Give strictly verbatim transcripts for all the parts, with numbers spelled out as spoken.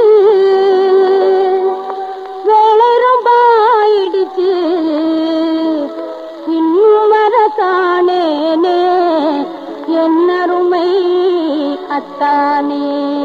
வேலை ரொம்ப ஆயிடுச்சு இன்னும் வர காணேனே என்னருமை அத்தானே.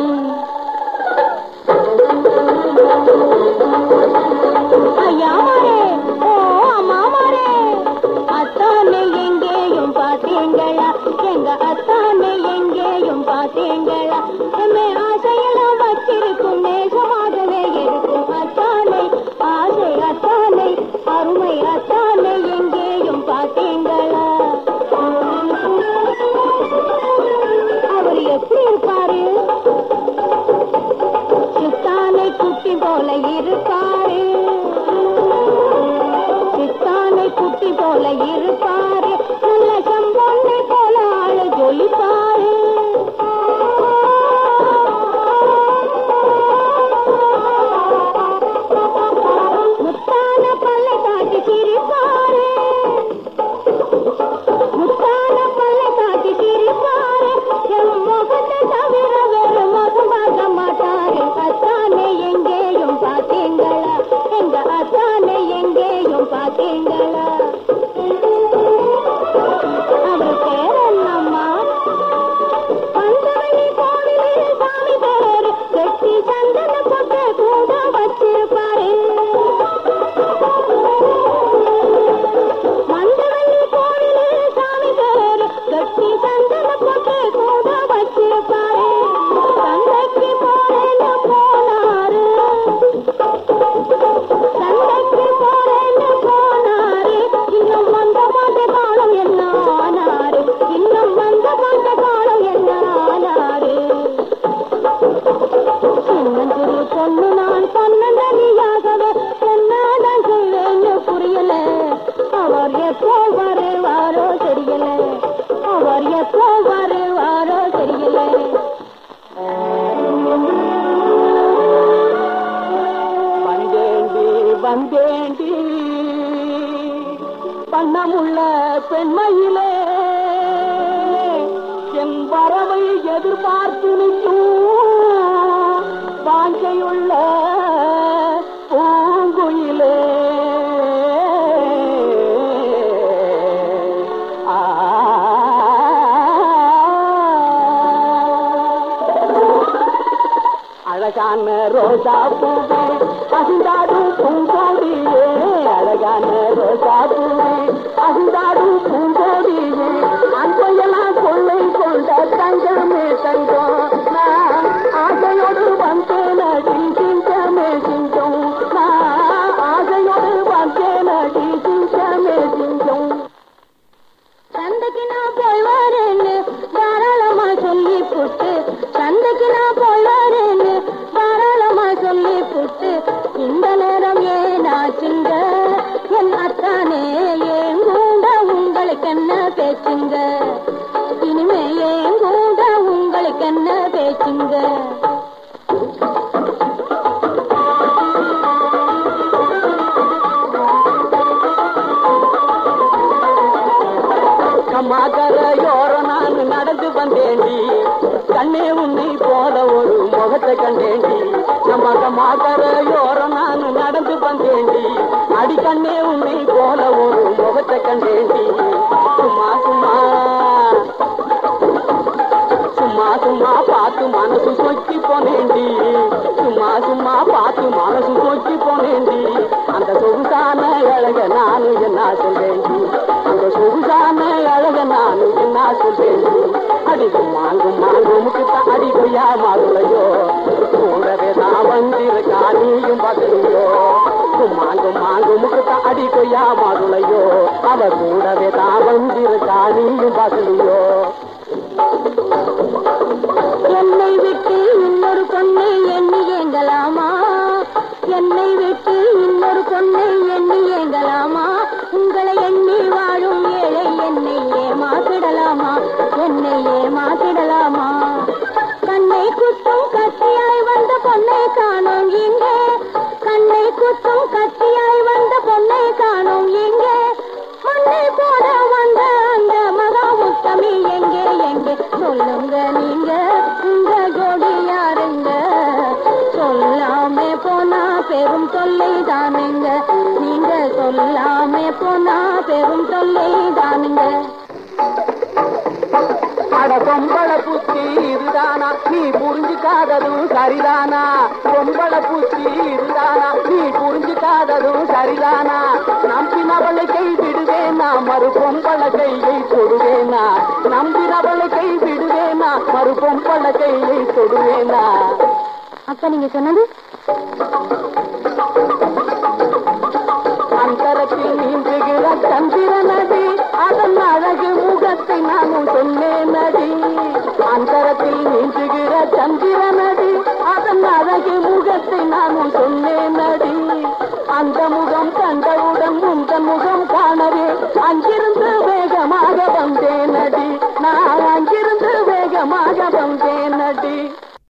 ஐயாமாரே ஓ அம்மாமாரே அத்தானே எங்கேயும் பார்த்தீங்களா எங்க அத்தானே எங்கேயும் பார்த்தீங்களா என்னை ஆசையெல்லாம் வச்சிருக்கும் நேசமாகவே இருக்கும் அத்தானை ஆசை அத்தானை அருமை அத்தானை எங்கேயும் பார்த்தீங்களா. அவர் எப்படி இருப்பாரு சித்தானை குட்டி போல இருப்பாரு சித்தானை குட்டி போல இருப்பாரு நல்ல சம்பொன்னை போல ஆளு ஜொலிப்பாரு. முத்தான பல்லை காட்டி சிரிப்பாரு முத்தான பல்லை காட்டி சிரிப்பாரு என் முகத்தை தவிர வேறு முகம் பார்க்க மாட்டாரு. அத்தானே எங்கேயும் பார்த்தீங்களா எங்க அத்தானே எங்கேயும் பார்த்தீங்களா. அவர் பேர் என்னம்மா பந்தவள்ளி கோவிலில் சாமி பேரு வெட்டி சந்தன கொட்டை கூட வச்சிருப்பாரு. மந்தவள்ளி கோவிலில் சாமி பேரு வெட்டி சந்தன கொட்டை கூட வச்சிருப்பாரு. சந்தைக்கு போறேன்னு போனாரு சந்தைக்கு போறேன்னு போனாரு இன்னும் வந்த மாட்ட காலம் என்ன ஆனாரு இன்னும் வந்த மாட்ட காலம் என்ன ஆனாரு. சின்னஞ்சிறு பொண்ணு நான் பன்னெண்டடியாகவே என்னதான் செய்வேன்னு புரியல. அவர் எப்போ வருவாரோ தெரியல அவர் எப்போ வருவாரோ தெரியல. வந்தேண்டி வந்தேண்டி பண்ணமுள்ள பெண்மையிலே என் வரவை எதிர்பார்த்து நிற்கும் வாஞ்சையுள்ள பூங்குயிலே. அழகான ரோஜா பூவே அசிந்தாடும் பூங்கோடியே அழகான ரோஜா பூவே அசிந்தாடும் பூங்கோடியே அன்பையெல்லாம் கொள்ளை கொண்ட தங்கமே தங்கம் நான் ஆசையோடு வந்தேனடி சிங்கமே சிங்கம் நான் ஆசையோடு வந்தேனடி சிங்கமே சிங்கம். சந்தைக்கு நான் போய் வரேன்னு தாராளமா சொல்லி புட்டு சந்தைக்கு நான் போய் வரேன்னு தாராளமா சொல்லி புட்டு இந்த நேரம் ஏனாச்சுங்க என் அத்தானே ஏன் கூட உங்களுக்கு என்ன பேச்சுங்க இனிமே ஏன் கூட உங்களுக்கு என்ன பேச்சுங்க. கம்மாக்கரையோர நான் நடந்து வந்தேண்டி கண்ணே உன்னை போல ஒரு முகத்தை கண்டேண்டி. நம்ம கம்மாக்கரையோர நான் நடந்து வந்தேண்டி அடி கண்ணே உன்னை போல ஒரு முகத்தை கண்டேண்டி. சும்மா சும்மா சும்மா சும்மா பார்த்து மனசு சொக்கி போனேண்டி சும்மா சும்மா பார்த்து மனசு சொக்கி போனேண்டி. அந்த சொகுசான அழக நானு என்ன சொல்வேண்டி அந்த சொகுசான அழக நானு என்ன சொல்வேண்டி. அடிக்கு மாங்கும் மாங்குமுக்கு அடி கொய்யா மாதுளையோ கூடவே நான் வந்திருக்கா நீயும் பார்க்கலையோ மாங்கும் மாங்குமுக்கு அடி கொய்யா மாதுளையோ அவ கூடவே தான் வந்திருக்கா நீயும் பார்க்கலையோ. என்னை விட்டு இன்னொரு பொண்ணை எண்ணி ஏங்கலாமா என்னை விட்டு இன்னொரு பொண்ணை எண்ணி ஏங்கலாமா உங்களை எண்ணி வாழும் ஏழை என்னை ஏமாத்திடலாமா என்னை ஏமாத்திடலாமா. கண்ணை குத்தும் கத்தியாய் வந்த பொண்ணை காணோம் இங்கே கண்ணை குத்தும் கத்தியாய் வந்த பொண்ணை காணோம் இங்கே மண்ணை போட வந்த அந்த மகா முத்தமி எங்கே எங்கே சொல்லுங்க நீங்க உங்க ஜோடி யாருங்க சொல்ல பெரும் தொல்லை தானுங்க. நீங்க சொல்லாம போனா பெரும் தொல்லை தானுங்க. அட பொம்பள புத்தி இதுதானா, நீ புரிஞ்சுக்காததும் சரிதானா? பொம்பள புத்தி இதுதானா, நீ புரிஞ்சுக்காததும் சரிதானா? நம்பினவளை கை விடுவேனா, மறு பொம்பள கையை தொடுவேனா? நம்பினவளை கை விடுவேனா, மறு பொம்பள கையை தொடுவேனா? அப்ப நீங்க சொன்னது அந்தரத்தில் நீந்துகிற சந்திர நதி, அதன் அழகு முகத்தை நானும் சொன்னேன் நடி. அந்தரத்தில் நீந்துகிற சந்திர நதி, அதன் அழகு முகத்தை நானும் சொன்னேன் நடி. அந்த முகம் கண்டவுடன் உந்த முகம் காண